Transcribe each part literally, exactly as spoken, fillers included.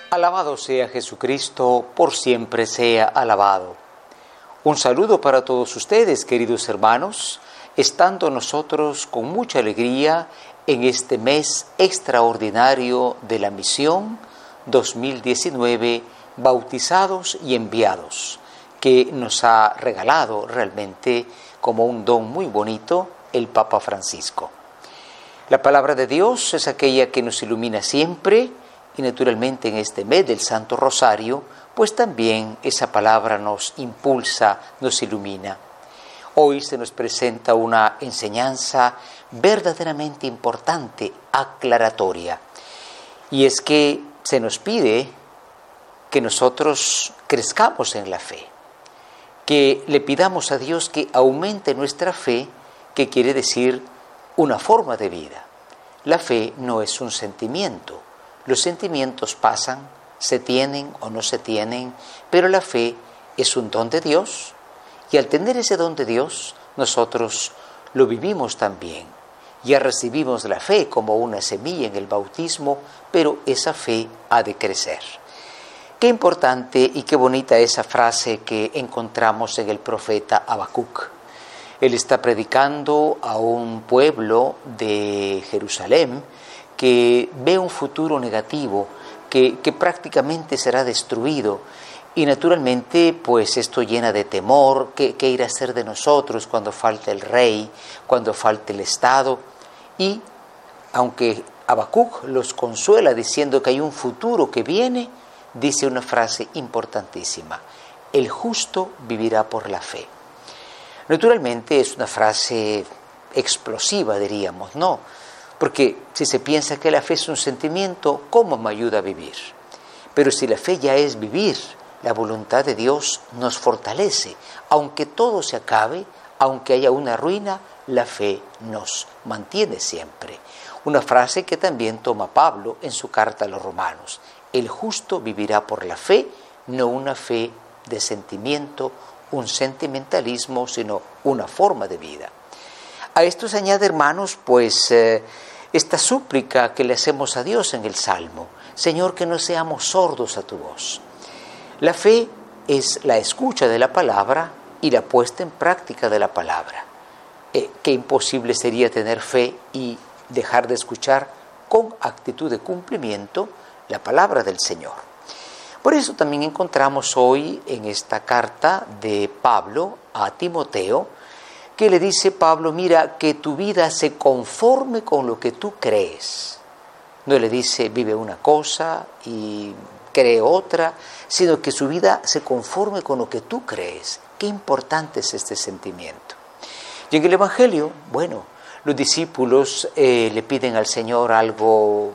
Alabado sea Jesucristo, por siempre sea alabado. Un saludo para todos ustedes, queridos hermanos, estando nosotros con mucha alegría en este mes extraordinario de la misión dos mil diecinueve, bautizados y enviados, que nos ha regalado realmente como un don muy bonito el Papa Francisco. La palabra de Dios es aquella que nos ilumina siempre y naturalmente en este mes del Santo Rosario, pues también esa palabra nos impulsa, nos ilumina. Hoy se nos presenta una enseñanza verdaderamente importante, aclaratoria, y es que se nos pide que nosotros crezcamos en la fe, que le pidamos a Dios que aumente nuestra fe, que quiere decir una forma de vida. La fe no es un sentimiento. Los sentimientos pasan, se tienen o no se tienen, pero la fe es un don de Dios y al tener ese don de Dios, nosotros lo vivimos también. Ya recibimos la fe como una semilla en el bautismo, pero esa fe ha de crecer. Qué importante y qué bonita esa frase que encontramos en el profeta Habacuc. Él está predicando a un pueblo de Jerusalén que ve un futuro negativo, que, que prácticamente será destruido. Y naturalmente, pues esto llena de temor. ¿Qué, qué irá a ser de nosotros cuando falte el rey, cuando falte el Estado? Y aunque Habacuc los consuela diciendo que hay un futuro que viene, dice una frase importantísima: el justo vivirá por la fe. Naturalmente es una frase explosiva, diríamos, ¿no? Porque si se piensa que la fe es un sentimiento, ¿cómo me ayuda a vivir? Pero si la fe ya es vivir, la voluntad de Dios nos fortalece. Aunque todo se acabe, aunque haya una ruina, la fe nos mantiene siempre. Una frase que también toma Pablo en su carta a los Romanos: el justo vivirá por la fe, no una fe de sentimiento, un sentimentalismo, sino una forma de vida. A esto se añade, hermanos, pues eh, esta súplica que le hacemos a Dios en el Salmo: Señor, que no seamos sordos a tu voz. La fe es la escucha de la palabra y la puesta en práctica de la palabra. Eh, qué imposible sería tener fe y dejar de escuchar con actitud de cumplimiento la palabra del Señor. Por eso también encontramos hoy en esta carta de Pablo a Timoteo, que le dice Pablo: mira, que tu vida se conforme con lo que tú crees. No le dice vive una cosa y cree otra, sino que su vida se conforme con lo que tú crees. Qué importante es este sentimiento. Y en el Evangelio, bueno, los discípulos eh, le piden al Señor algo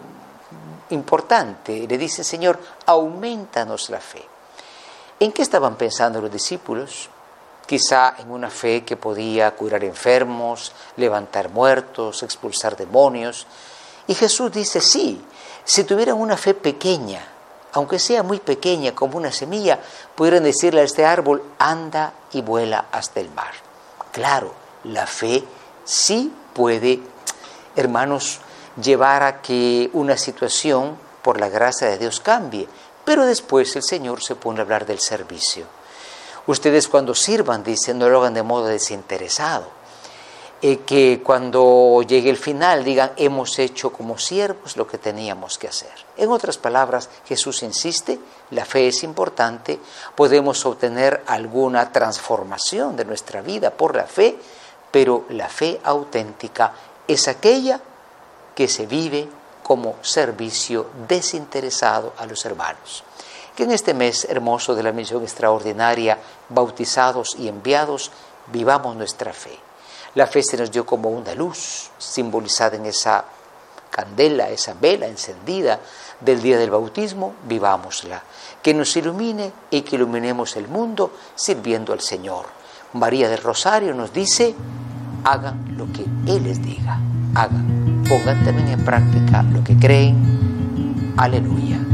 importante. Le dicen: Señor, aumentanos la fe. ¿En qué estaban pensando los discípulos? Quizá en una fe que podía curar enfermos, levantar muertos, expulsar demonios. Y Jesús dice: sí, si tuvieran una fe pequeña, aunque sea muy pequeña como una semilla, pudieran decirle a este árbol: anda y vuela hasta el mar. Claro, la fe sí puede, hermanos, llevar a que una situación, por la gracia de Dios, cambie. Pero después el Señor se pone a hablar del servicio. Ustedes cuando sirvan, dicen, no lo hagan de modo desinteresado. Eh, que cuando llegue el final digan: hemos hecho como siervos lo que teníamos que hacer. En otras palabras, Jesús insiste, la fe es importante, podemos obtener alguna transformación de nuestra vida por la fe, pero la fe auténtica es aquella que se vive como servicio desinteresado a los hermanos. Que en este mes hermoso de la misión extraordinaria, bautizados y enviados, vivamos nuestra fe. La fe se nos dio como una luz, simbolizada en esa candela, esa vela encendida del día del bautismo. Vivámosla. Que nos ilumine y que iluminemos el mundo sirviendo al Señor. María del Rosario nos dice: hagan lo que Él les diga. Hagan. Pongan también en práctica lo que creen. Aleluya.